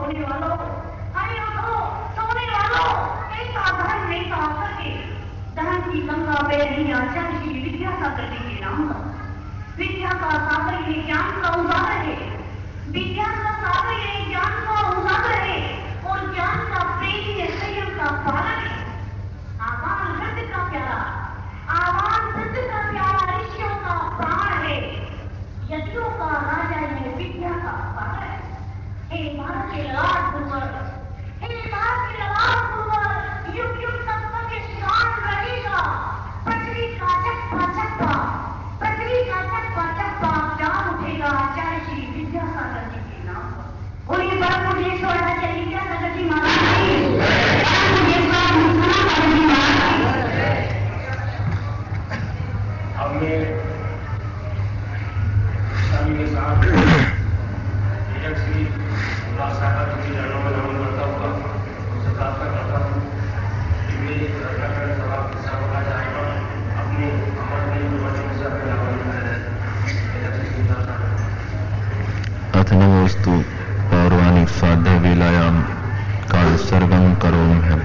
सोने वालों, अरे उठो, सोने वालों, ऐसा धर्म नहीं तो आकर के धर्म की गंगा बह रही आचार्य श्री विद्यासागर जी के नाम पर। विद्या का सागर ये ज्ञान का उजागर है, विज्ञान का सागर ये ज्ञान का उजागर है, और ज्ञान का प्रेम ये संयम का पालन है। आवान वृद्ध का प्यारा, आवान वृद्ध का प्यारा ऋषियों का प्राण है, यतियों का राजा ये विद्या का सागर है। हे भारत के ललाट गुरुवर, हे भारत के ललाट गुरुवर, युग युग तक तक ये शान रहेगा। पृथ्वी का चप्पा चप्पा, पृथ्वी का चप्पा चप्पा जान उठेगा आचार्य श्री विद्यासागर जी के नाम पर। बोलिए परम पूज्येश्वर आचार्य विद्यासागर जी महाराज की, परम पूज्येश्वर मुसलमान जी महाराज की। हमने स्वामी के साथ श्री विद्यासागर जी चरणों में नमन करता हुआ उनसे प्रार्थना करता हूँ कि वे रत्नाकरण सभा की सभा जाएगा अपने अमर वचन से अपने अथ नमोस्तु पौर्वाणिक स्वाध्याय वेलायाम काल सर्वं करोम्यहम्।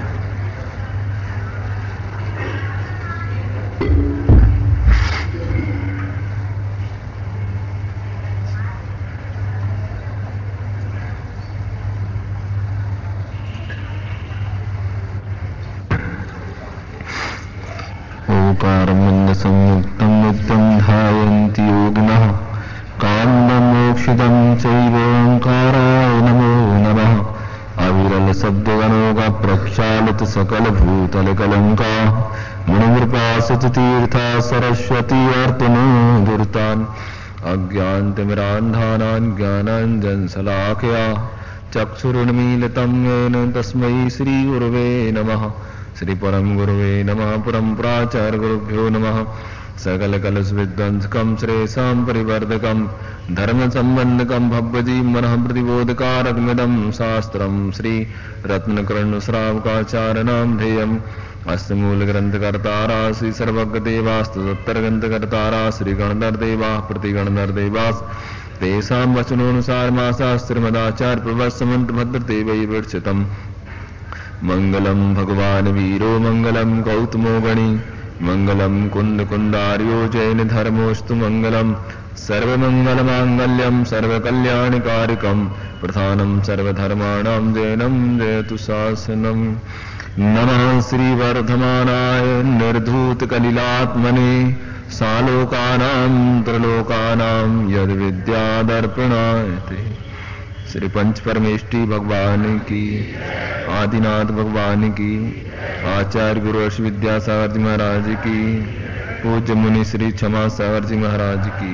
संयुक्तं नित्यं ध्यायन्ति योगिनः काममोक्षितं चैव ओंकाराय नमो नमः। अविरल शब्दगणोगा प्रक्षालित सकल भूतलकलंका मुनिवृपासित तीर्था सरस्वती अर्तनोदुर्तान् अज्ञानतिमिरान्धानान् ज्ञानाञ्जनशलाकया चक्षुरुन्मीलितं येन तस्मै श्रीगुरवे नमः। श्री परम गुरुवे नमः। परम प्राचार्य गुरुभ्यो नमः। सकल कलश विध्वंसकं श्रेयसां परिवर्धकं धर्म संबंधकं भव्यजी मनः प्रतिबोधकारकमिदं शास्त्रं श्री रत्नकर्ण श्रावकाचार्याणां ध्येयम् अस्य मूल ग्रंथकर्तारा श्री सर्वज्ञ देवास्तु तत्तर ग्रंथकर्तारा श्री गणधर देवा प्रतिगणधर देवास तेषां वचनोनुसारमाशास्त्रमदाचार्य प्रवत्समन्त भद्रते वै विरचितम्। मंगलम भगवान वीरो मंगलम गौतमो गणी मंगलम कुंद कुंदार्यो जैन धर्मोस्तु मंगलम सर्वमंगल मांगल्यम सर्वकल्याणकारिकम प्रधानम सर्वधर्माणां जैनम जयतु शासनम। नमः श्री वर्धमानाय निर्धूत कलिलात्मने सालोकानां त्रिलोकानां यद विद्यादर्पणाय ते। श्री पंच परमेष्टि भगवान की, आदिनाथ भगवान की, आचार्य गुरु अश्व विद्यासागर जी महाराज की, पूज्य मुनि श्री क्षमा सागर जी महाराज की।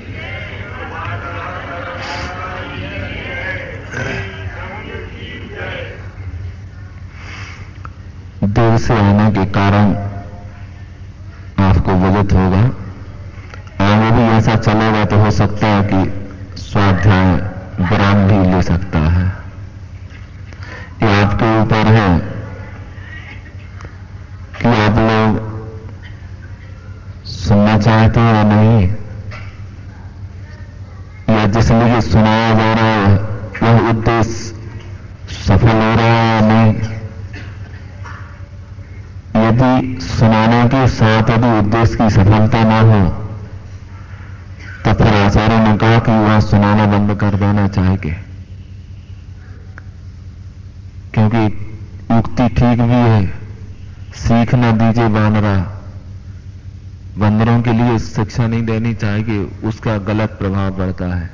देर से आने के कारण आपको विदित होगा, आगे भी ऐसा चलेगा तो हो सकता है कि स्वाध्याय विराम भी ले सकता है। ये आपके ऊपर है कि आप लोग सुनना चाहते हैं या नहीं, या जिस लिए सुनाया जा रहा है वह उद्देश्य सफल हो रहा है या नहीं। यदि सुनाने के साथ यदि उद्देश्य की सफलता ना हो तो फिर आचार्य ने कहा कि वह सुनाना बंद कर देना चाहिए, क्योंकि युक्ति ठीक भी है, सीख न दीजिए बानरा, बंदरों के लिए शिक्षा नहीं देनी चाहिए, उसका गलत प्रभाव पड़ता है।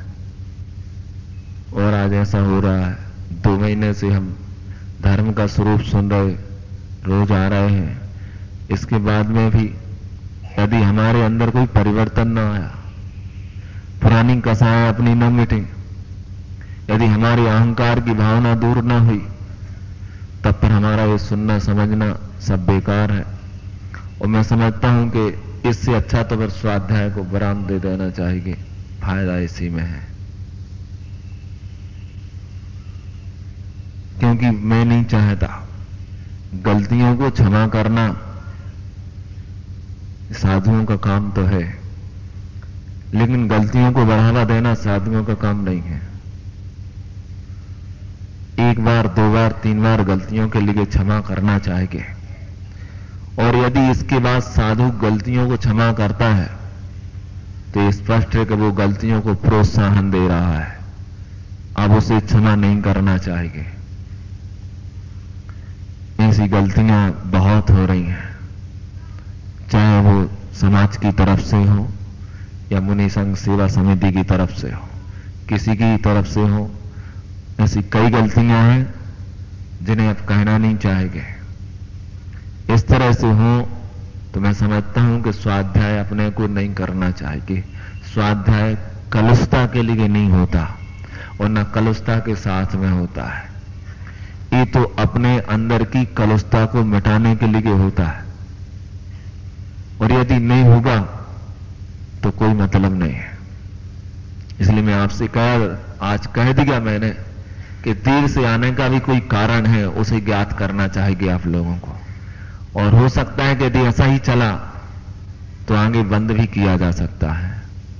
और आज ऐसा हो रहा है, 2 महीने से हम धर्म का स्वरूप सुन रहे, रोज आ रहे हैं, इसके बाद में भी यदि हमारे अंदर कोई परिवर्तन न आया, पुरानी कसाएं अपनी न मिटी, यदि हमारी अहंकार की भावना दूर न हुई, तब फिर हमारा ये सुनना समझना सब बेकार है। और मैं समझता हूं कि इससे अच्छा तो फिर स्वाध्याय को विराम दे देना चाहिए, फायदा इसी में है। क्योंकि मैं नहीं चाहता, गलतियों को क्षमा करना साधुओं का काम तो है, लेकिन गलतियों को बढ़ावा देना साधुओं का काम नहीं है। एक बार, दो बार, तीन बार गलतियों के लिए क्षमा करना चाहिए। और यदि इसके बाद साधु गलतियों को क्षमा करता है तो स्पष्ट है कि वो गलतियों को प्रोत्साहन दे रहा है, अब उसे क्षमा नहीं करना चाहिए। ऐसी गलतियां बहुत हो रही हैं, चाहे वो समाज की तरफ से हो या मुनि संघ सेवा समिति की तरफ से हो, किसी की तरफ से हो। ऐसी कई गलतियां हैं जिन्हें अब कहना नहीं चाहिए। इस तरह से हो तो मैं समझता हूं कि स्वाध्याय अपने को नहीं करना चाहिए। स्वाध्याय कलुषता के लिए नहीं होता और न कलुषता के साथ में होता है। ये तो अपने अंदर की कलुषता को मिटाने के लिए होता है, और यदि नहीं होगा तो कोई मतलब नहीं है। इसलिए मैं आपसे आज कह दिया मैंने कि देर से आने का भी कोई कारण है, उसे ज्ञात करना चाहिए आप लोगों को। और हो सकता है कि यदि ऐसा ही चला तो आगे बंद भी किया जा सकता है।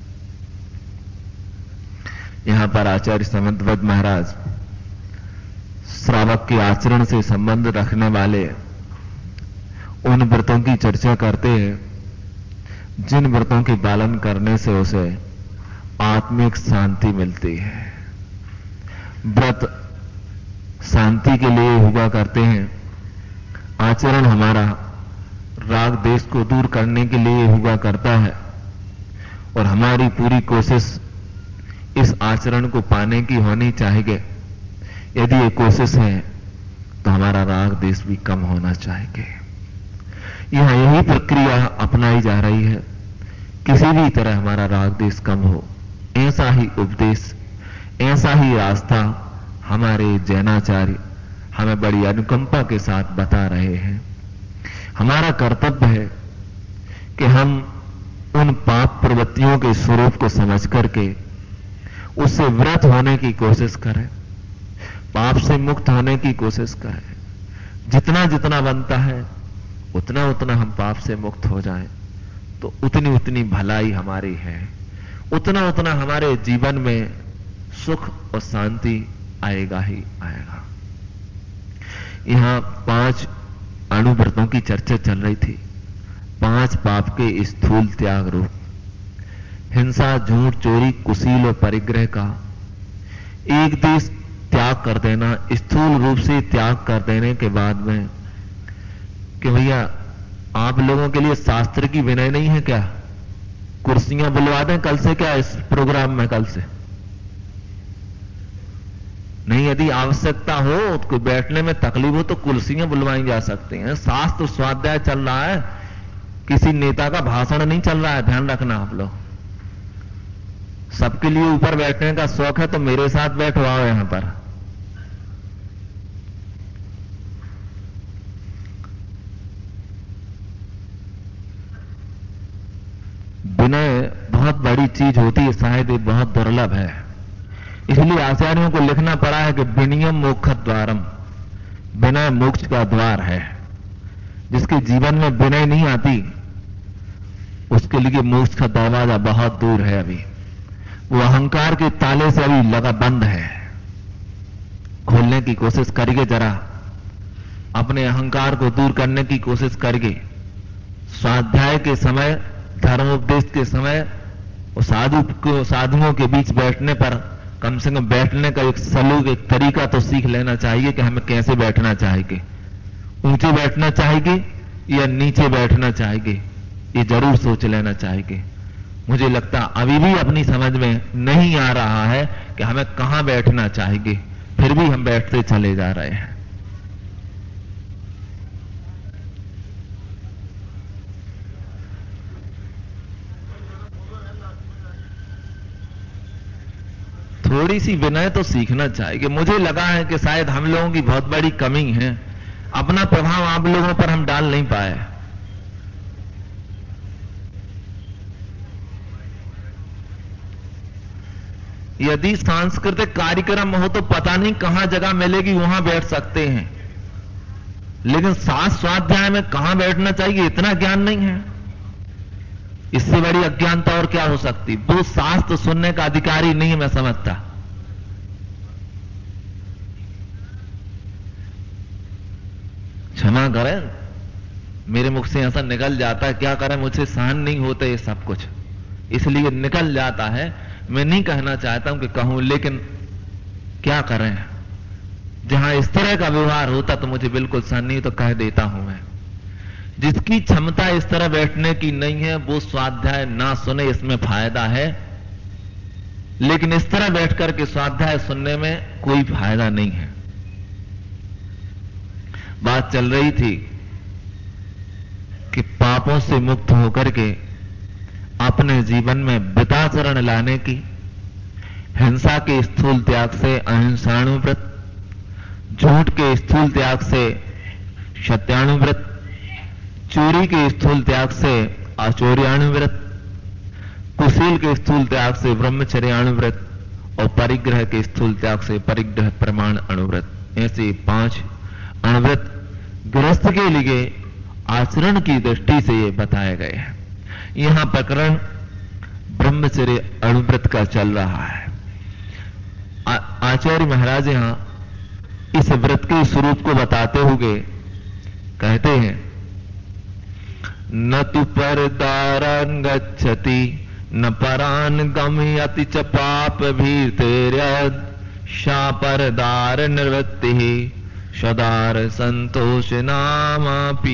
यहां पर आचार्य समंतवत महाराज श्रावक के आचरण से संबंध रखने वाले उन व्रतों की चर्चा करते हैं जिन व्रतों के पालन करने से उसे आत्मिक शांति मिलती है। व्रत शांति के लिए हुआ करते हैं, आचरण हमारा राग देश को दूर करने के लिए हुआ करता है, और हमारी पूरी कोशिश इस आचरण को पाने की होनी चाहिए। यदि ये कोशिश है तो हमारा राग देश भी कम होना चाहिए। यहां यही प्रक्रिया अपनाई जा रही है, किसी भी तरह हमारा राग देश कम हो, ऐसा ही उपदेश, ऐसा ही रास्ता हमारे जैनाचार्य हमें बड़ी अनुकंपा के साथ बता रहे हैं। हमारा कर्तव्य है कि हम उन पाप प्रवृत्तियों के स्वरूप को समझ करके उससे व्रत होने की कोशिश करें, पाप से मुक्त होने की कोशिश करें। जितना जितना बनता है उतना उतना हम पाप से मुक्त हो जाएं तो उतनी उतनी भलाई हमारी है, उतना उतना हमारे जीवन में सुख और शांति आएगा ही आएगा। यहां 5 अणुव्रतों की चर्चा चल रही थी। 5 पाप के स्थूल त्याग रूप, हिंसा, झूठ, चोरी, कुशील और परिग्रह का एक देश त्याग कर देना, स्थूल रूप से त्याग कर देने के बाद में कि भैया आप लोगों के लिए शास्त्र की विनय नहीं है क्या? कुर्सियां बुलवा दें कल से क्या इस प्रोग्राम में? कल से नहीं, यदि आवश्यकता हो तो बैठने में तकलीफ हो तो कुर्सियां बुलवाई जा सकती हैं। शास्त्र स्वाध्याय चल रहा है, किसी नेता का भाषण नहीं चल रहा है, ध्यान रखना आप लोग। सबके लिए ऊपर बैठने का शौक है तो मेरे साथ बैठवाओ यहां पर। विनय बहुत बड़ी चीज होती है, शायद ये बहुत दुर्लभ है। इसलिए आचार्यों को लिखना पड़ा है कि विनयम मोक्षद्वारम, विनय मोक्ष का द्वार है। जिसके जीवन में विनय नहीं आती उसके लिए मोक्ष का दरवाजा बहुत दूर है। अभी वो अहंकार के ताले से अभी लगा बंद है। खोलने की कोशिश करिए, जरा अपने अहंकार को दूर करने की कोशिश करिए। स्वाध्याय के समय, धर्मोपदेश के समय साधुओं के बीच बैठने पर कम से कम बैठने का एक सलूक, एक तरीका तो सीख लेना चाहिए कि हमें कैसे बैठना चाहिए। ऊंचे बैठना चाहिए या नीचे बैठना चाहिए, ये जरूर सोच लेना चाहिए। मुझे लगता अभी भी अपनी समझ में नहीं आ रहा है कि हमें कहां बैठना चाहिए, फिर भी हम बैठते चले जा रहे हैं। थोड़ी सी विनय तो सीखना चाहिए। मुझे लगा है कि शायद हम लोगों की बहुत बड़ी कमी है, अपना प्रभाव आप लोगों पर हम डाल नहीं पाए। यदि सांस्कृतिक कार्यक्रम हो तो पता नहीं कहां जगह मिलेगी, वहां बैठ सकते हैं, लेकिन शास्त्र स्वाध्याय में कहां बैठना चाहिए इतना ज्ञान नहीं है। इससे बड़ी अज्ञानता और क्या हो सकती? वो शास्त्र सुनने का अधिकारी नहीं है, मैं समझता। मेरे मुख से ऐसा निकल जाता है, क्या करें, मुझसे सहन नहीं होता ये सब कुछ, इसलिए निकल जाता है। मैं नहीं कहना चाहता हूं कि कहूं, लेकिन क्या करें, जहां इस तरह का व्यवहार होता तो मुझे बिल्कुल सहन नहीं, तो कह देता हूं मैं। जिसकी क्षमता इस तरह बैठने की नहीं है वो स्वाध्याय ना सुने, इसमें फायदा है, लेकिन इस तरह बैठ करके स्वाध्याय सुनने में कोई फायदा नहीं है। बात चल रही थी कि पापों से मुक्त होकर के अपने जीवन में विताचरण लाने की, हिंसा के स्थूल त्याग से अहिंसाणुव्रत, झूठ के स्थूल त्याग से सत्याणुव्रत, चोरी के स्थूल त्याग से आचौर्याणुव्रत, कुशील के स्थूल त्याग से ब्रह्मचर्याणुव्रत और परिग्रह के स्थूल त्याग से परिग्रह प्रमाण अणुव्रत, ऐसे 5 अणुव्रत गृहस्थ के लिए आचरण की दृष्टि से ये बताए गए हैं। यहां प्रकरण ब्रह्मचर्य अणुव्रत का चल रहा है। आचार्य महाराज यहां इस व्रत के स्वरूप को बताते हुए कहते हैं, न तु परदारान् गच्छति न परान् गमयति च पाप भीतेर्यद् सा परदार निवृत्तिः सदार संतोष नामापि।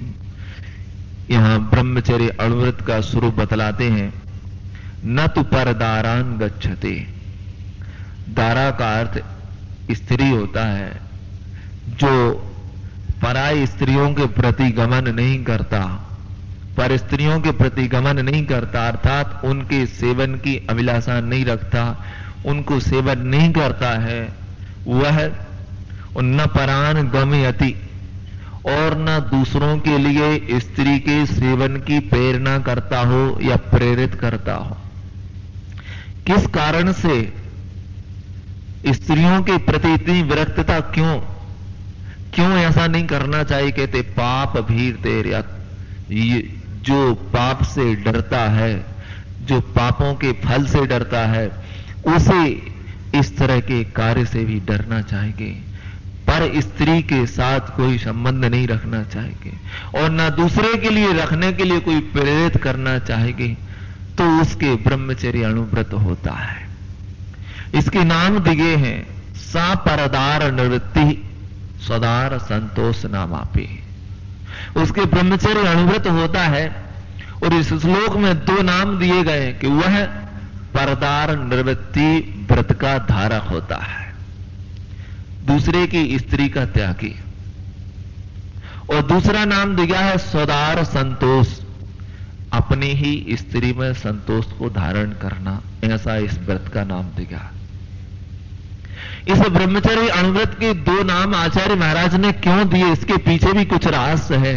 यहां ब्रह्मचर्य अणुव्रत का स्वरूप बतलाते हैं। न तु परदारान् गच्छति, दारा का अर्थ स्त्री होता है, जो पराई स्त्रियों के प्रति गमन नहीं करता, पर स्त्रियों के प्रति गमन नहीं करता, अर्थात उनके सेवन की अभिलाषा नहीं रखता, उनको सेवन नहीं करता है, वह न परान गमयति, और न दूसरों के लिए स्त्री के सेवन की प्रेरणा करता हो या प्रेरित करता हो। किस कारण से स्त्रियों के प्रति इतनी विरक्तता, क्यों ऐसा नहीं करना चाहिए? कहते पाप भीर तेर्या, जो पाप से डरता है, जो पापों के फल से डरता है, उसे इस तरह के कार्य से भी डरना चाहिए, पर स्त्री के साथ कोई संबंध नहीं रखना चाहिए और ना दूसरे के लिए रखने के लिए कोई प्रेरित करना चाहिए, तो उसके ब्रह्मचर्य अणुव्रत होता है। इसके नाम दिए हैं सा परदार निवृत्ति सदार संतोष नामापि। उसके ब्रह्मचर्य अणुव्रत होता है और इस श्लोक में 2 नाम दिए गए कि वह परदार निवृत्ति व्रत का धारक होता है, दूसरे की स्त्री का त्यागी, और दूसरा नाम दिया है सदार संतोष, अपनी ही स्त्री में संतोष को धारण करना, ऐसा इस व्रत का नाम दिया। इस ब्रह्मचर्य अणुव्रत के 2 नाम आचार्य महाराज ने क्यों दिए, इसके पीछे भी कुछ रहस्य है।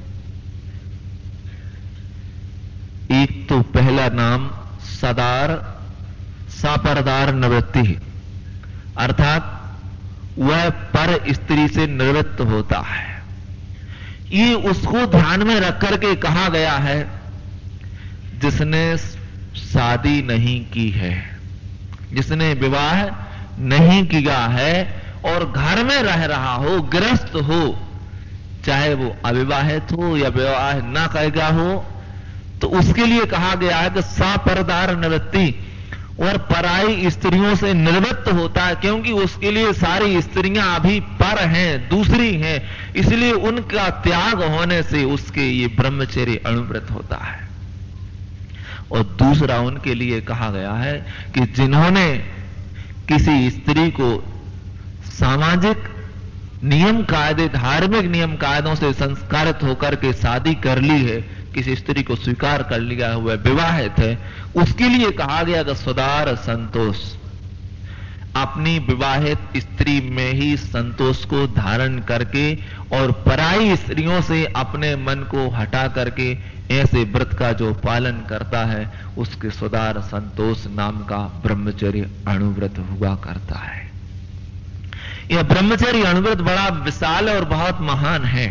एक तो पहला नाम सदार सापरदार निवृत्ति, अर्थात वह पर स्त्री से निवृत्त होता है। ये उसको ध्यान में रख करके कहा गया है जिसने शादी नहीं की है, जिसने विवाह नहीं किया है और घर में रह रहा हो, गृहस्थ हो, चाहे वो अविवाहित हो या विवाह ना करेगा हो, तो उसके लिए कहा गया है कि सापरदार निवृत्ति, और पराई स्त्रियों से निवृत्त होता है, क्योंकि उसके लिए सारी स्त्रियां अभी पर हैं, दूसरी हैं, इसलिए उनका त्याग होने से उसके ये ब्रह्मचर्य अणुव्रत होता है। और दूसरा उनके लिए कहा गया है कि जिन्होंने किसी स्त्री को सामाजिक नियम कायदे, धार्मिक नियम कायदों से संस्कारित होकर के शादी कर ली है, किसी स्त्री को स्वीकार कर लिया हुआ विवाहित है, उसके लिए कहा गया कि सदार संतोष, अपनी विवाहित स्त्री में ही संतोष को धारण करके और पराई स्त्रियों से अपने मन को हटा करके ऐसे व्रत का जो पालन करता है, उसके सदार संतोष नाम का ब्रह्मचर्य अणुव्रत हुआ करता है। यह ब्रह्मचर्य अणुव्रत बड़ा विशाल और बहुत महान है।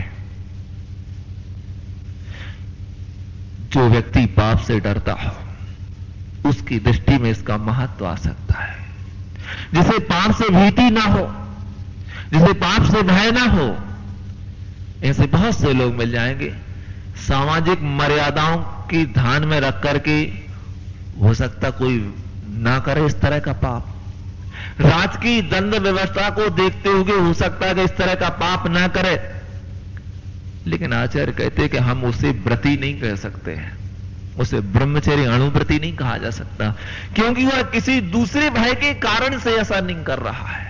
जो व्यक्ति पाप से डरता हो उसकी दृष्टि में इसका महत्व आ सकता है। जिसे पाप से भीति ना हो, जिसे पाप से भय ना हो, ऐसे बहुत से लोग मिल जाएंगे सामाजिक मर्यादाओं की ध्यान में रख करके हो सकता कोई ना करे इस तरह का पाप, राज की दंड व्यवस्था को देखते हुए हो सकता है कि इस तरह का पाप ना करे, लेकिन आचार्य कहते हैं कि हम उसे व्रती नहीं कह सकते हैं, उसे ब्रह्मचर्य अणुव्रती नहीं कहा जा सकता, क्योंकि वह किसी दूसरे भय के कारण से ऐसा नहीं कर रहा है।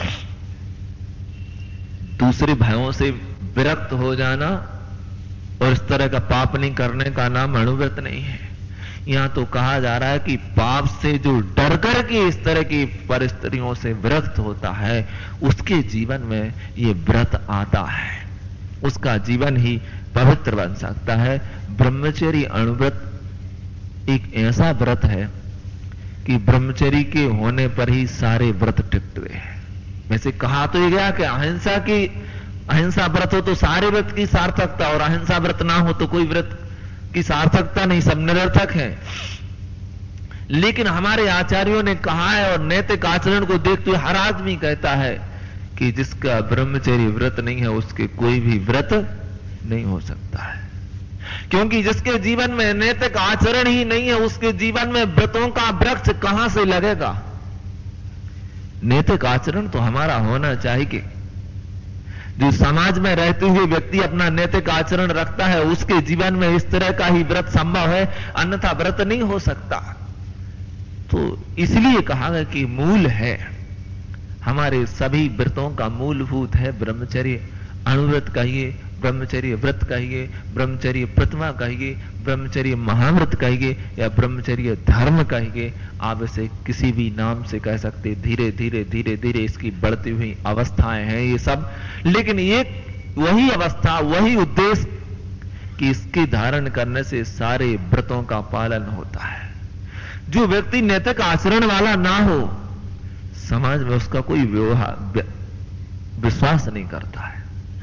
दूसरे भयों से विरक्त हो जाना और इस तरह का पाप नहीं करने का नाम अणुव्रत नहीं है। यहां तो कहा जा रहा है कि पाप से जो डर करके इस तरह की परिस्थितियों से विरक्त होता है, उसके जीवन में ये व्रत आता है, उसका जीवन ही पवित्र बन सकता है। ब्रह्मचर्य अणुव्रत एक ऐसा व्रत है कि ब्रह्मचर्य के होने पर ही सारे व्रत टिकते हैं। वैसे कहा तो ये गया कि अहिंसा व्रत हो तो सारे व्रत की सार्थकता, और अहिंसा व्रत ना हो तो कोई व्रत की सार्थकता नहीं, सब निरर्थक है। लेकिन हमारे आचार्यों ने कहा है, और नैतिक आचरण को देखते हुए हर आदमी कहता है कि जिसका ब्रह्मचर्य व्रत नहीं है उसके कोई भी व्रत नहीं हो सकता है, क्योंकि जिसके जीवन में नैतिक आचरण ही नहीं है उसके जीवन में व्रतों का वृक्ष कहां से लगेगा। नैतिक आचरण तो हमारा होना चाहिए। जो समाज में रहते हुए व्यक्ति अपना नैतिक आचरण रखता है उसके जीवन में इस तरह का ही व्रत संभव है, अन्यथा व्रत नहीं हो सकता। तो इसलिए कहा गया कि मूल है, हमारे सभी व्रतों का मूलभूत है ब्रह्मचर्य। अणुव्रत कहिए, ब्रह्मचर्य व्रत कहिए, ब्रह्मचर्य प्रतिमा कहिए, ब्रह्मचर्य महाव्रत कहिए या ब्रह्मचर्य धर्म कहिए, आप इसे किसी भी नाम से कह सकते। धीरे धीरे धीरे धीरे इसकी बढ़ती हुई अवस्थाएं हैं ये सब, लेकिन एक वही अवस्था, वही उद्देश्य कि इसके धारण करने से सारे व्रतों का पालन होता है। जो व्यक्ति नैतिक आचरण वाला ना हो, समाज में उसका कोई विश्वास नहीं करता है।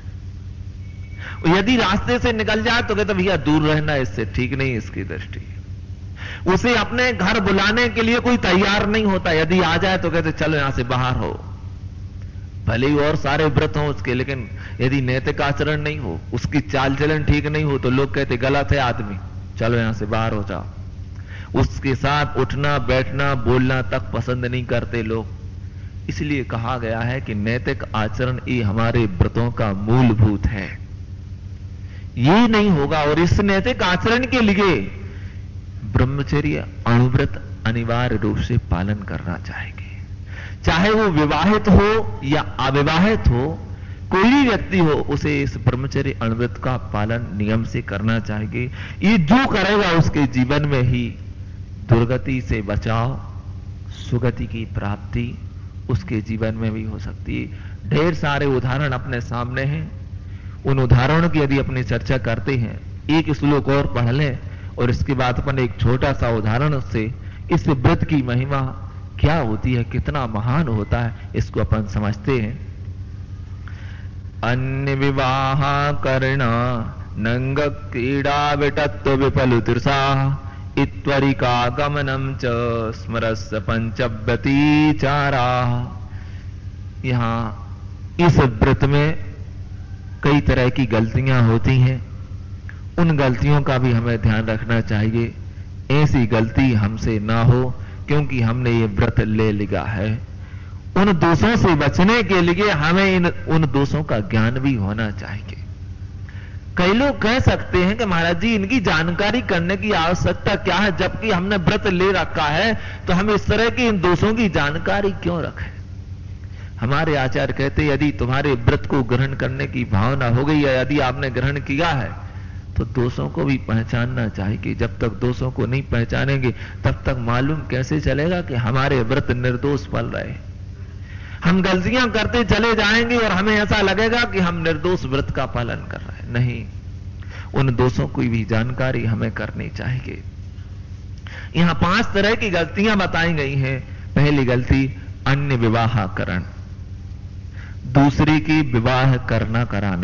यदि रास्ते से निकल जाए तो कहते भैया दूर रहना, इससे ठीक नहीं इसकी दृष्टि। उसे अपने घर बुलाने के लिए कोई तैयार नहीं होता, यदि आ जाए तो कहते चलो यहां से बाहर हो। भले ही और सारे व्रत हो उसके, लेकिन यदि नैतिक आचरण नहीं हो, उसकी चाल चलन ठीक नहीं हो, तो लोग कहते गलत है आदमी, चलो यहां से बाहर हो जाओ। उसके साथ उठना बैठना बोलना तक पसंद नहीं करते लोग। इसलिए कहा गया है कि नैतिक आचरण ये हमारे व्रतों का मूलभूत है। ये नहीं होगा, और इस नैतिक आचरण के लिए ब्रह्मचर्य अणुव्रत अनिवार्य रूप से पालन करना चाहिए। चाहे वो विवाहित हो या अविवाहित हो, कोई भी व्यक्ति हो, उसे इस ब्रह्मचर्य अणुव्रत का पालन नियम से करना चाहिए। ये जो करेगा उसके जीवन में ही दुर्गति से बचाव, सुगति की प्राप्ति उसके जीवन में भी हो सकती है। ढेर सारे उदाहरण अपने सामने हैं। उन उदाहरणों की यदि अपनी चर्चा करते हैं, एक श्लोक और पढ़ लें और इसके बाद अपन एक छोटा सा उदाहरण से इस व्रत की महिमा क्या होती है, कितना महान होता है, इसको अपन समझते हैं। अन्य विवाह कर्ण नंग क्रीड़ा विटत्व विफलुतिर्षा इत्वरिका गमनम च स्मरस्य पंचव्यतिचारा। यहां इस व्रत में कई तरह की गलतियां होती हैं, उन गलतियों का भी हमें ध्यान रखना चाहिए। ऐसी गलती हमसे ना हो, क्योंकि हमने ये व्रत ले लिया है। उन दोषों से बचने के लिए हमें उन दोषों का ज्ञान भी होना चाहिए। कई लोग कह सकते हैं कि महाराज जी इनकी जानकारी करने की आवश्यकता क्या है, जबकि हमने व्रत ले रखा है तो हम इस तरह की इन दोषों की जानकारी क्यों रखें। हमारे आचार्य कहते यदि तुम्हारे व्रत को ग्रहण करने की भावना हो गई है, यदि आपने ग्रहण किया है, तो दोषों को भी पहचानना चाहिए। जब तक दोषों को नहीं पहचानेंगे तब तक मालूम कैसे चलेगा कि हमारे व्रत निर्दोष पल रहे। हम गलतियां करते चले जाएंगे और हमें ऐसा लगेगा कि हम निर्दोष व्रत का पालन कर रहे हैं। नहीं, उन दोषों की भी जानकारी हमें करनी चाहिए। यहां 5 तरह की गलतियां बताई गई हैं। पहली गलती अन्य विवाहकरण, दूसरी की विवाह करना कराना,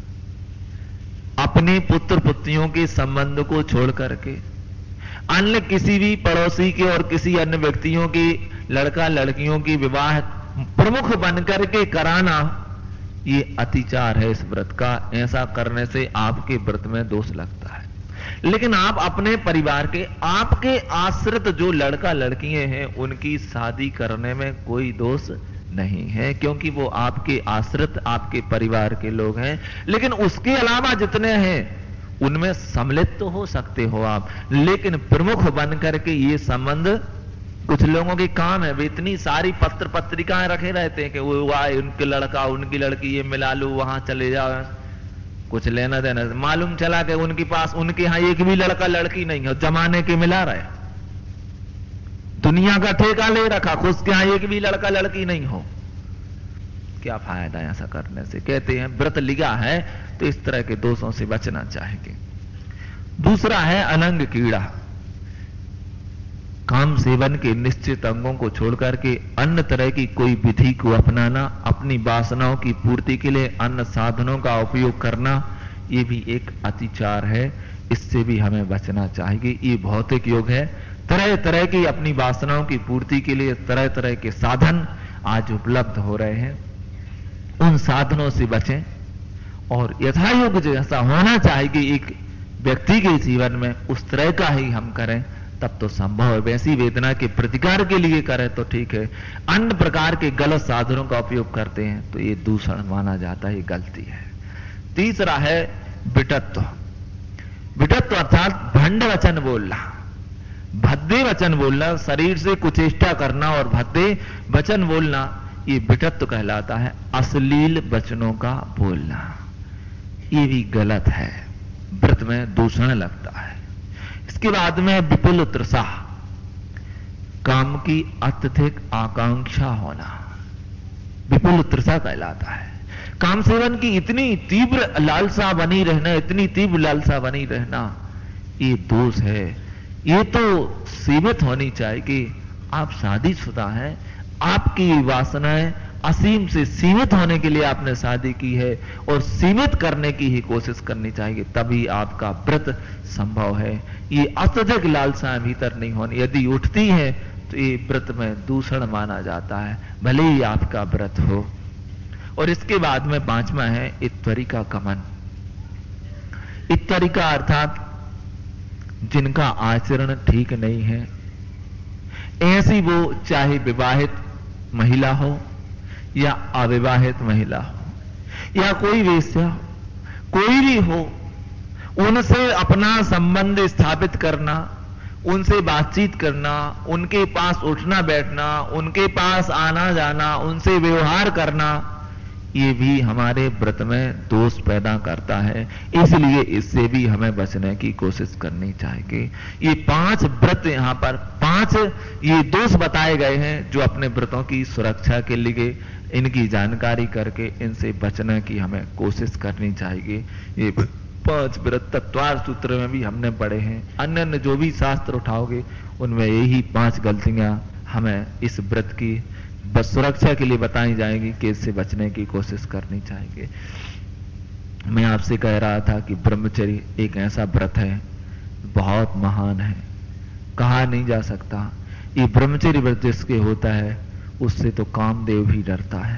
अपने पुत्र पुत्रियों के संबंध को छोड़ करके अन्य किसी भी पड़ोसी के और किसी अन्य व्यक्तियों की लड़का लड़कियों की विवाह प्रमुख बनकर के कराना, ये अतिचार है इस व्रत का। ऐसा करने से आपके व्रत में दोष लगता है। लेकिन आप अपने परिवार के, आपके आश्रित जो लड़का लड़कियां हैं, उनकी शादी करने में कोई दोष नहीं है, क्योंकि वो आपके आश्रित, आपके परिवार के लोग हैं। लेकिन उसके अलावा जितने हैं उनमें सम्मिलित तो हो सकते हो आप, लेकिन प्रमुख बन करके ये संबंध, कुछ लोगों के काम है, वे इतनी सारी पत्र पत्रिकाएं रखे रहते हैं कि वो आए, उनके लड़का उनकी लड़की, ये मिला लो, वहां चले जाओ, कुछ लेना देना। मालूम चला कि उनके पास, उनके यहां एक भी लड़का लड़की नहीं है, जमाने के मिला रहे, दुनिया का ठेका ले रखा, खुद के यहां एक भी लड़का लड़की नहीं हो। क्या फायदा है ऐसा करने से? कहते हैं व्रत लिया है तो इस तरह के दोषों से बचना चाहिए। दूसरा है अनंग कीड़ा। काम सेवन के निश्चित अंगों को छोड़कर के अन्य तरह की कोई विधि को अपनाना, अपनी वासनाओं की पूर्ति के लिए अन्य साधनों का उपयोग करना, यह भी एक अतिचार है। इससे भी हमें बचना चाहिए। ये भौतिक योग है। तरह तरह की अपनी वासनाओं की पूर्ति के लिए तरह तरह के साधन आज उपलब्ध हो रहे हैं, उन साधनों से बचें और यथायोग जैसा होना चाहिए एक व्यक्ति के जीवन में, उस तरह का ही हम करें, तब तो संभव है। वैसी वेदना के प्रतिकार के लिए करें तो ठीक है, अन्य प्रकार के गलत साधनों का उपयोग करते हैं तो ये दूषण माना जाता है, ये गलती है। तीसरा है विटत्व। विटत्व अर्थात भंड वचन बोलना, भद्दे वचन बोलना, शरीर से कुचेष्टा करना और भद्दे वचन बोलना, ये विटत्व कहलाता है। अश्लील वचनों का बोलना ये भी गलत है, व्रत में दूषण लगता है। इसके बाद में विपुल तृषा, काम की अत्यधिक आकांक्षा होना, विपुल तृषा कहलाता है। काम सेवन की इतनी तीव्र लालसा बनी रहना, इतनी तीव्र लालसा बनी रहना, ये दोष है। ये तो सीमित होनी चाहिए। आप शादीशुदा हैं, आपकी वासनाएं असीम से सीमित होने के लिए आपने शादी की है और सीमित करने की ही कोशिश करनी चाहिए, तभी आपका व्रत संभव है। ये अत्यधिक लालसाएं भीतर नहीं होनी, यदि उठती हैं तो ये व्रत में दूषण माना जाता है, भले ही आपका व्रत हो। और इसके बाद में पांचवा है इत्वरिका गमन। इत्वरिका अर्थात जिनका आचरण ठीक नहीं है, ऐसी वो चाहे विवाहित महिला हो या अविवाहित महिला हो या कोई वेश्या, कोई भी हो, उनसे अपना संबंध स्थापित करना, उनसे बातचीत करना, उनके पास उठना बैठना, उनके पास आना जाना, उनसे व्यवहार करना, ये भी हमारे व्रत में दोष पैदा करता है। इसलिए इससे भी हमें बचने की कोशिश करनी चाहिए। ये 5 व्रत, यहां पर 5 ये दोष बताए गए हैं जो अपने व्रतों की सुरक्षा के लिए इनकी जानकारी करके इनसे बचने की हमें कोशिश करनी चाहिए। ये 5 व्रत तत्वार सूत्र में भी हमने पढ़े हैं, अन्य अन्य जो भी शास्त्र उठाओगे उनमें यही 5 गलतियां हमें इस व्रत की बस सुरक्षा के लिए बताई जाएगी कि इससे बचने की कोशिश करनी चाहिए। मैं आपसे कह रहा था कि ब्रह्मचर्य एक ऐसा व्रत है, बहुत महान है, कहा नहीं जा सकता। ये ब्रह्मचर्य व्रत जिसके होता है उससे तो कामदेव भी डरता है।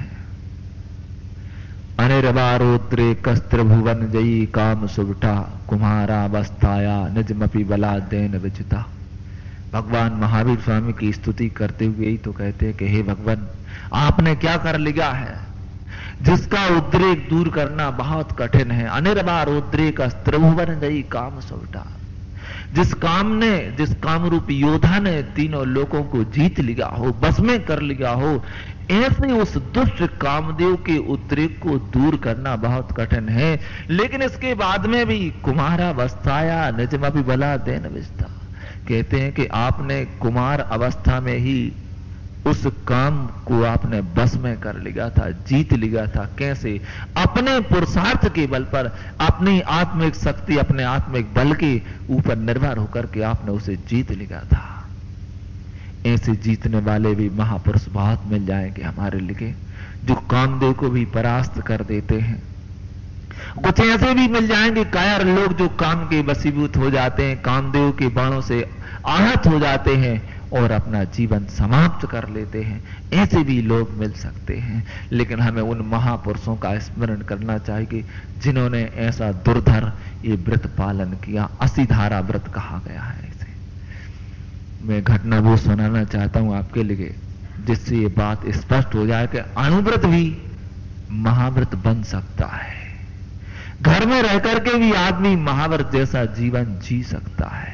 अनिर्वारोद्रे कस्त्र भुवन जयी काम सुबटा कुमारावस्थाया निजमपि बलादेन विजिता। भगवान महावीर स्वामी की स्तुति करते हुए ही तो कहते हैं कि हे भगवान, आपने क्या कर लिया है जिसका उद्रेक दूर करना बहुत कठिन है। अनिर्वार उद्रेक अस्त्रभुवन जयी काम सुबटा। जिस काम रूपी योद्धा ने तीनों लोगों को जीत लिया हो, बस में कर लिया हो, ऐसे उस दुष्ट कामदेव के उद्रेक को दूर करना बहुत कठिन है। लेकिन इसके बाद में भी कुमारावस्थाया निजमपि बलादेन विजिता, कहते हैं कि आपने कुमार अवस्था में ही उस काम को आपने बस में कर लिया था, जीत लिया था। कैसे? अपने पुरुषार्थ के बल पर, अपनी आत्मिक शक्ति, अपने आत्मिक बल के ऊपर निर्भर होकर के आपने उसे जीत लिया था। ऐसे जीतने वाले भी महापुरुष बहुत मिल जाएंगे हमारे लिए, जो कामदेव को भी परास्त कर देते हैं। कुछ ऐसे भी मिल जाएंगे कायर लोग जो काम के वशीभूत हो जाते हैं, कामदेव के बाणों से आहत हो जाते हैं और अपना जीवन समाप्त कर लेते हैं। ऐसे भी लोग मिल सकते हैं, लेकिन हमें उन महापुरुषों का स्मरण करना चाहिए जिन्होंने ऐसा दुर्धर ये व्रत पालन किया। 80 धारा व्रत कहा गया है इसे। मैं घटना वो सुनाना चाहता हूं आपके लिए, जिससे ये बात स्पष्ट हो जाए कि अणुव्रत भी महाव्रत बन सकता है। घर में रह करके भी आदमी महाव्रत जैसा जीवन जी सकता है।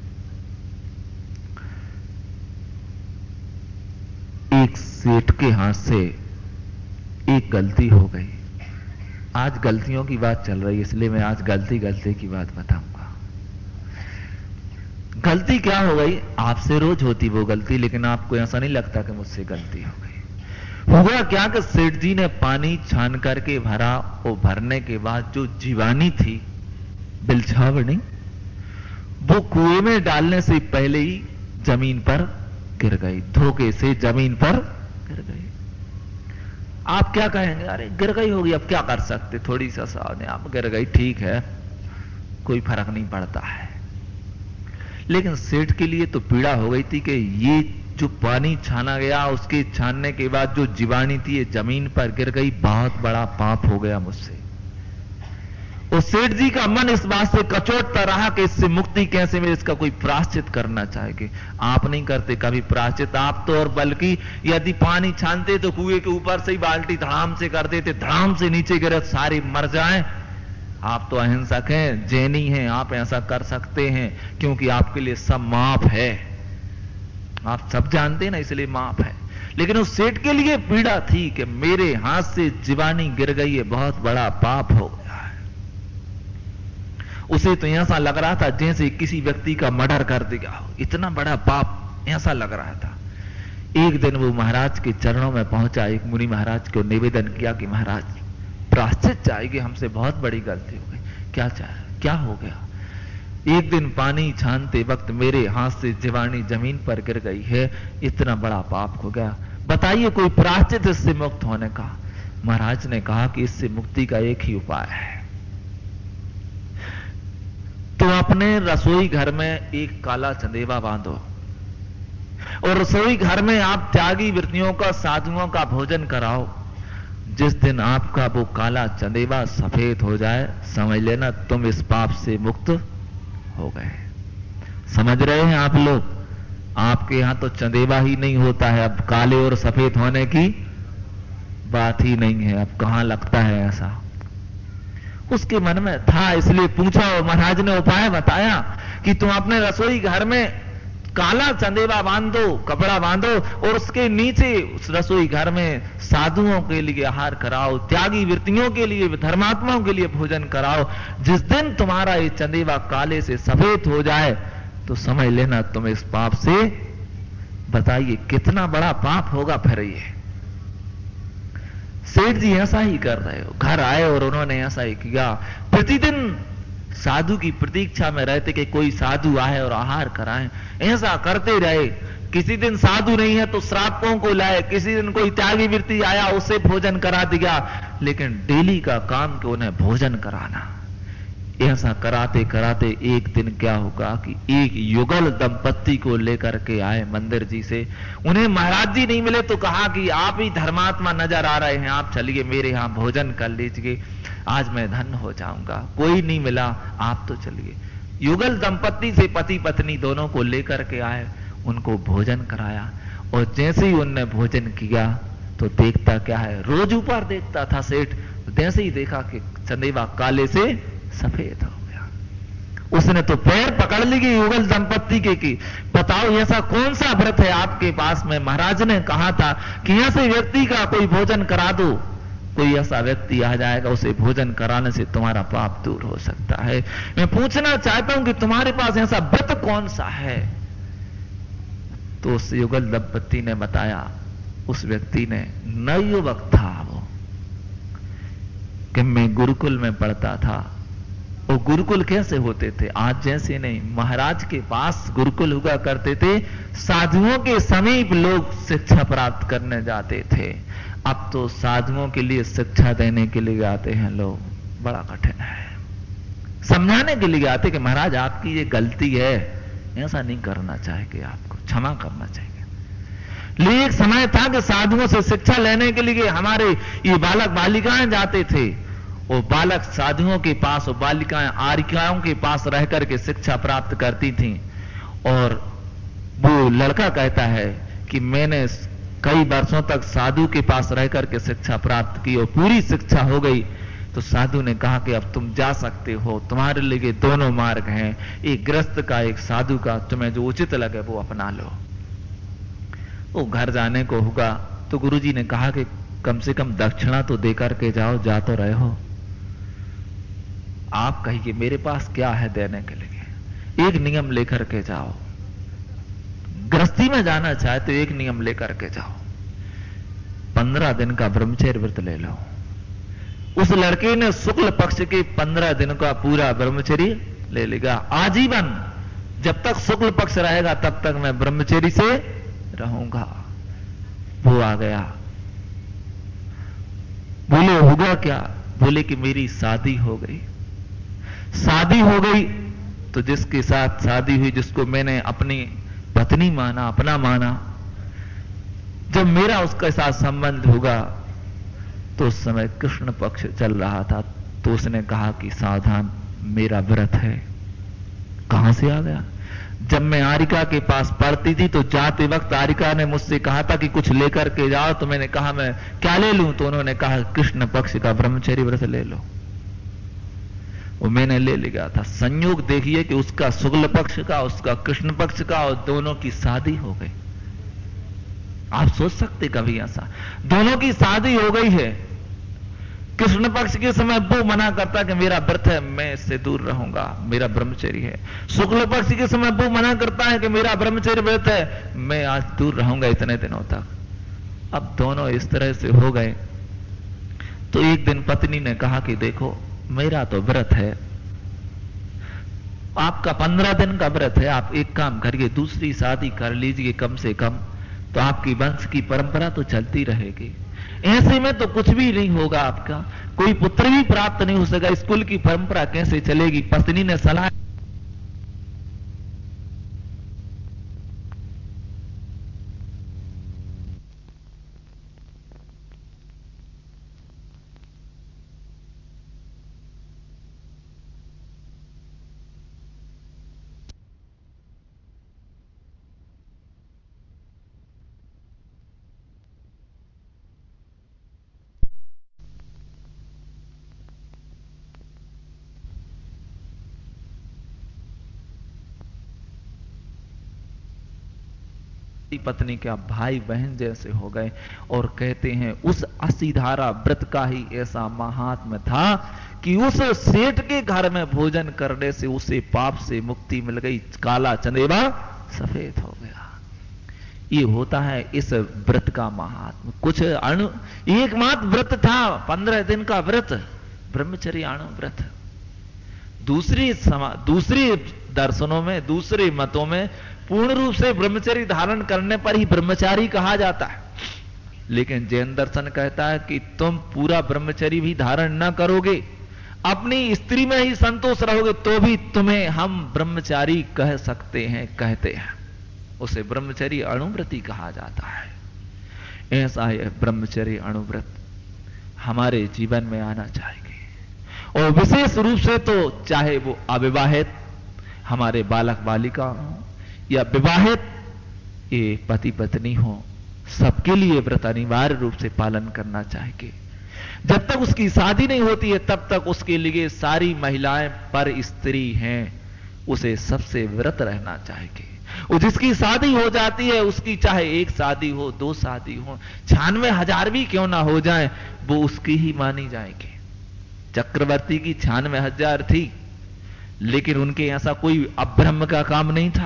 एक सेठ के हाथ से एक गलती हो गई। आज गलतियों की बात चल रही है, इसलिए मैं आज गलती की बात बताऊंगा। गलती क्या हो गई? आपसे रोज होती वो गलती, लेकिन आपको ऐसा नहीं लगता कि मुझसे गलती हो गई। हुआ क्या कि सेठ जी ने पानी छान करके भरा, और भरने के बाद जो जीवानी थी, बिलछावनी, वो कुएं में डालने से पहले ही जमीन पर गिर गई। धोखे से जमीन पर गिर गई। आप क्या कहेंगे? अरे गिर गई होगी, अब क्या कर सकते, थोड़ी सा सावधानी, आप गिर गई, ठीक है, कोई फर्क नहीं पड़ता है। लेकिन सेठ के लिए तो पीड़ा हो गई थी कि ये जो पानी छाना गया, उसके छानने के बाद जो जीवानी थी ये जमीन पर गिर गई, बहुत बड़ा पाप हो गया मुझसे। उस सेठ जी का मन इस बात से कचोटता रहा कि इससे मुक्ति कैसे मिले, इसका कोई प्रायश्चित करना चाहिए। आप नहीं करते कभी प्रायश्चित, आप तो, और बल्कि यदि पानी छानते तो कुएं के ऊपर से ही बाल्टी धड़ाम से कर देते, धड़ाम से नीचे गिरे सारे मर जाएं। आप तो अहिंसक हैं, जैनी हैं, आप ऐसा कर सकते हैं क्योंकि आपके लिए सब माफ है, आप सब जानते हैं ना, इसलिए माफ है। लेकिन उस सेठ के लिए पीड़ा थी कि मेरे हाथ से जीवानी गिर गई है, बहुत बड़ा पाप हो गया है। उसे तो ऐसा लग रहा था जैसे किसी व्यक्ति का मर्डर कर दिया हो, इतना बड़ा पाप ऐसा लग रहा था। एक दिन वो महाराज के चरणों में पहुंचा, एक मुनि महाराज को निवेदन किया कि महाराज प्रायश्चित चाहिए, हमसे बहुत बड़ी गलती हो गई। क्या हो गया? एक दिन पानी छानते वक्त मेरे हाथ से जीवानी जमीन पर गिर गई है, इतना बड़ा पाप हो गया, बताइए कोई प्रायश्चित इससे मुक्त होने का। महाराज ने कहा कि इससे मुक्ति का एक ही उपाय है, तो अपने रसोई घर में एक काला चंदेवा बांधो और रसोई घर में आप त्यागी वृत्तियों का, साधुओं का भोजन कराओ। जिस दिन आपका वो काला चंदेवा सफेद हो जाए, समझ लेना तुम इस पाप से मुक्त हो गए। समझ रहे हैं आप लोग? आपके यहां तो चंदेवा ही नहीं होता है, अब काले और सफेद होने की बात ही नहीं है। अब कहां लगता है ऐसा? उसके मन में था, इसलिए पूछा और महाराज ने उपाय बताया कि तुम अपने रसोई घर में काला चंदेवा बांधो, कपड़ा बांधो, और उसके नीचे उस रसोई घर में साधुओं के लिए आहार कराओ, त्यागी वृत्तियों के लिए, धर्मात्माओं के लिए भोजन कराओ। जिस दिन तुम्हारा ये चंदेवा काले से सफेद हो जाए तो समझ लेना तुम इस पाप से, बताइए कितना बड़ा पाप होगा फिर ये। सेठ जी ऐसा ही कर रहे हो, घर आए और उन्होंने ऐसा ही किया। प्रतिदिन साधु की प्रतीक्षा में रहते कि कोई साधु आए और आहार कराएं, ऐसा करते रहे। किसी दिन साधु नहीं है तो श्रावकों को लाए, किसी दिन कोई त्यागी वृत्ति आया उसे भोजन करा दिया, लेकिन डेली का काम कि उन्हें भोजन कराना। ऐसा कराते कराते एक दिन क्या होगा कि एक युगल दंपत्ति को लेकर के आए मंदिर जी से। उन्हें महाराज जी नहीं मिले तो कहा कि आप ही धर्मात्मा नजर आ रहे हैं, आप चलिए मेरे यहां भोजन कर लीजिए, आज मैं धन्य हो जाऊंगा। कोई नहीं मिला, आप तो चलिए। युगल दंपत्ति से पति पत्नी दोनों को लेकर के आए, उनको भोजन कराया, और जैसे ही उनने भोजन किया तो देखता क्या है, रोज ऊपर देखता था सेठ, जैसे ही देखा कि चंदेवा काले से सफेद हो गया। उसने तो पैर पकड़ ली युगल दंपत्ति के कि बताओ ऐसा कौन सा व्रत है आपके पास में, महाराज ने कहा था कि ऐसे व्यक्ति का कोई भोजन करा दो, कोई ऐसा व्यक्ति आ जाएगा उसे भोजन कराने से तुम्हारा पाप दूर हो सकता है। मैं पूछना चाहता हूं कि तुम्हारे पास ऐसा व्रत कौन सा है? तो उस युगल दंपत्ति ने बताया, उस व्यक्ति ने, नवयुवक था वो, कि मैं गुरुकुल में पढ़ता था। वो गुरुकुल कैसे होते थे? आज जैसे नहीं, महाराज के पास गुरुकुल हुआ करते थे, साधुओं के समीप लोग शिक्षा प्राप्त करने जाते थे। अब तो साधुओं के लिए शिक्षा देने के लिए आते हैं लोग, बड़ा कठिन है। समझाने के लिए आते कि महाराज आपकी ये गलती है, ऐसा नहीं करना चाहिए आपको, क्षमा करना चाहिए। लेकिन एक समय था कि साधुओं से शिक्षा लेने के लिए हमारे ये बालक बालिकाएं जाते थे। वो बालक साधुओं के पास, वो बालिकाएं आर्यिकाओं के पास रह करके शिक्षा प्राप्त करती थीं। और वो लड़का कहता है कि मैंने कई वर्षों तक साधु के पास रह करके शिक्षा प्राप्त की और पूरी शिक्षा हो गई। तो साधु ने कहा कि अब तुम जा सकते हो, तुम्हारे लिए दोनों मार्ग हैं, एक गृहस्थ का एक साधु का, तुम्हें जो उचित लगे वो अपना लो। वो घर जाने को होगा तो गुरुजी ने कहा कि कम से कम दक्षिणा तो देकर के जाओ, जा तो रहे हो। आप कहिए मेरे पास क्या है देने के लिए? एक नियम लेकर के जाओ, गृहस्थी में जाना चाहे तो एक नियम लेकर के जाओ, 15 दिन का ब्रह्मचर्य व्रत ले लो। उस लड़के ने शुक्ल पक्ष के 15 दिन का पूरा ब्रह्मचर्य ले लेगा, आजीवन। जब तक शुक्ल पक्ष रहेगा तब तक मैं ब्रह्मचर्य से रहूंगा। वो आ गया, बोले होगा क्या? बोले कि मेरी शादी हो गई। शादी हो गई तो जिसके साथ शादी हुई, जिसको मैंने अपनी पत्नी माना, अपना माना, जब मेरा उसके साथ संबंध होगा तो उस समय कृष्ण पक्ष चल रहा था। तो उसने कहा कि सावधान, मेरा व्रत है। कहां से आ गया? जब मैं आरिका के पास पढ़ती थी तो जाते वक्त आरिका ने मुझसे कहा था कि कुछ लेकर के जाओ, तो मैंने कहा मैं क्या ले लूं? तो उन्होंने कहा कृष्ण पक्ष का ब्रह्मचर्य व्रत ले लो। वो मैंने ले लिया था। संयोग देखिए कि उसका शुक्ल पक्ष का, उसका कृष्ण पक्ष का, और दोनों की शादी हो गई। आप सोच सकते कभी ऐसा? दोनों की शादी हो गई है। कृष्ण पक्ष के समय वो मना करता कि मेरा व्रत है, मैं इससे दूर रहूंगा, मेरा ब्रह्मचर्य है। शुक्ल पक्ष के समय वो मना करता है कि मेरा ब्रह्मचर्य व्रत है, मैं आज दूर रहूंगा इतने दिनों तक। अब दोनों इस तरह से हो गए। तो एक दिन पत्नी ने कहा कि देखो मेरा तो व्रत है, आपका 15 दिन का व्रत है, आप एक काम करिए, दूसरी शादी कर लीजिए कम से कम, तो आपकी वंश की परंपरा तो चलती रहेगी। ऐसे में तो कुछ भी नहीं होगा, आपका कोई पुत्र भी प्राप्त नहीं हो सकेगा, स्कूल की परंपरा कैसे चलेगी? पत्नी ने सलाह पत्नी क्या भाई बहन जैसे हो गए। और कहते हैं उस असीधारा व्रत का ही ऐसा महात्म्य था कि उस सेठ के घर में भोजन करने से उसे पाप से मुक्ति मिल गई, काला चंदेवा सफेद हो गया। ये होता है इस व्रत का महात्म्य। कुछ एकमात्र व्रत था, 15 दिन का व्रत, ब्रह्मचर्य अणु व्रत। दूसरी दर्शनों में, दूसरे मतों में पूर्ण रूप से ब्रह्मचर्य धारण करने पर ही ब्रह्मचारी कहा जाता है। लेकिन जैन दर्शन कहता है कि तुम पूरा ब्रह्मचर्य भी धारण न करोगे, अपनी स्त्री में ही संतोष रहोगे, तो भी तुम्हें हम ब्रह्मचारी कह सकते हैं, कहते हैं। उसे ब्रह्मचर्य अणुव्रती कहा जाता है। ऐसा है ब्रह्मचर्य अणुव्रत हमारे जीवन में आना चाहिए। और विशेष रूप से तो चाहे वो अविवाहित हमारे बालक बालिका हो या विवाहित ये पति पत्नी हो, सबके लिए व्रत अनिवार्य रूप से पालन करना चाहिए। जब तक उसकी शादी नहीं होती है तब तक उसके लिए सारी महिलाएं पर स्त्री हैं, उसे सबसे व्रत रहना चाहिए। और जिसकी शादी हो जाती है उसकी चाहे एक शादी हो, 2 शादी हो, 96,000 भी क्यों ना हो जाए, वो उसकी ही मानी जाएगी। चक्रवर्ती की 96,000 थी, लेकिन उनके ऐसा कोई अब्रह्म का काम नहीं था।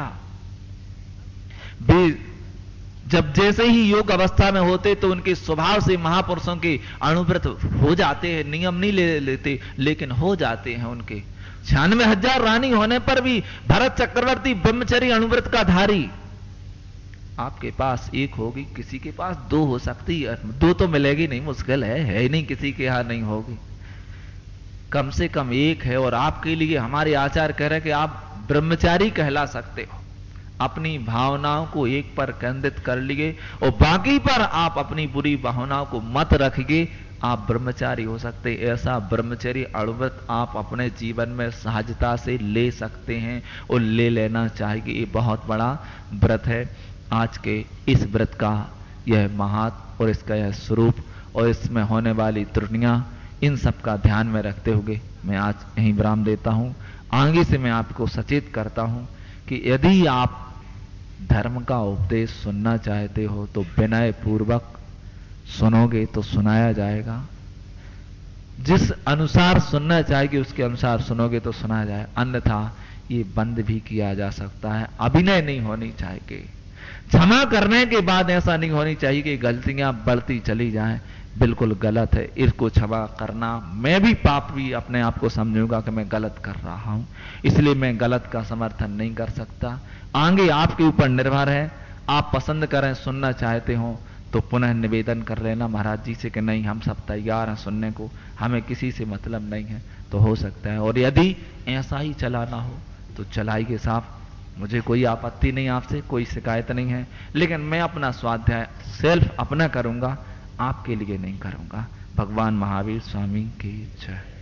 वे जब जैसे ही योग अवस्था में होते तो उनके स्वभाव से महापुरुषों के अणुव्रत हो जाते हैं, नियम नहीं ले लेते लेकिन हो जाते हैं उनके। 96,000 रानी होने पर भी भरत चक्रवर्ती ब्रह्मचर्य अणुव्रत का धारी। आपके पास एक होगी, किसी के पास 2 हो सकती है, 2 तो मिलेगी नहीं, मुश्किल है नहीं, किसी के यहां नहीं होगी, कम से कम एक है। और आपके लिए हमारे आचार्य कह रहे हैं कि आप ब्रह्मचारी कहला सकते हो, अपनी भावनाओं को एक पर केंद्रित कर लिए और बाकी पर आप अपनी बुरी भावनाओं को मत रखिए, आप ब्रह्मचारी हो सकते। ऐसा ब्रह्मचर्य अणुव्रत आप अपने जीवन में सहजता से ले सकते हैं और ले लेना चाहिए। ये बहुत बड़ा व्रत है। आज के इस व्रत का यह महात्म और इसका यह स्वरूप और इसमें होने वाली त्रुटियां, इन सब का ध्यान में रखते हुए मैं आज यहीं विराम देता हूं। आगे से मैं आपको सचेत करता हूं कि यदि आप धर्म का उपदेश सुनना चाहते हो तो विनय पूर्वक सुनोगे तो सुनाया जाएगा। जिस अनुसार सुनना चाहिए उसके अनुसार सुनोगे तो सुना जाए, अन्यथा ये बंद भी किया जा सकता है। अभिनय नहीं होनी चाहिए। क्षमा करने के बाद ऐसा नहीं होनी चाहिए कि गलतियां बढ़ती चली जाएं, बिल्कुल गलत है। इसको क्षमा करना, मैं भी पाप भी अपने आप को समझूंगा कि मैं गलत कर रहा हूं, इसलिए मैं गलत का समर्थन नहीं कर सकता। आगे आपके ऊपर निर्भर है, आप पसंद करें, सुनना चाहते हो तो पुनः निवेदन कर लेना महाराज जी से कि नहीं, हम सब तैयार हैं सुनने को, हमें किसी से मतलब नहीं है, तो हो सकता है। और यदि ऐसा ही चलाना हो तो चलाइए साहब, मुझे कोई आपत्ति नहीं, आपसे कोई शिकायत नहीं है। लेकिन मैं अपना स्वाध्याय सेल्फ अपना करूंगा, आपके लिए नहीं करूंगा। भगवान महावीर स्वामी की जय।